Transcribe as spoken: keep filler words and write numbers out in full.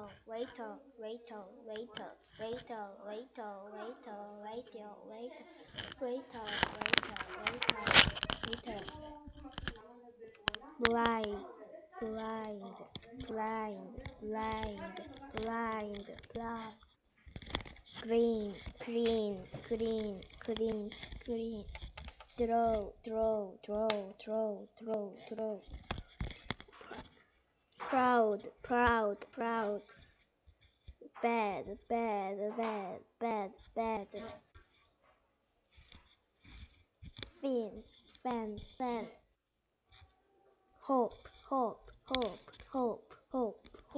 waiter, waiter, waiter, waiter, waiter, waiter, waiter, waiter, waiter, waiter, waiter, waiter, blind, blind, blind, blind, blind, blind, green, green, green, green, green, draw, draw, draw, draw, draw, draw, proud, proud, proud, bad, bad, bad.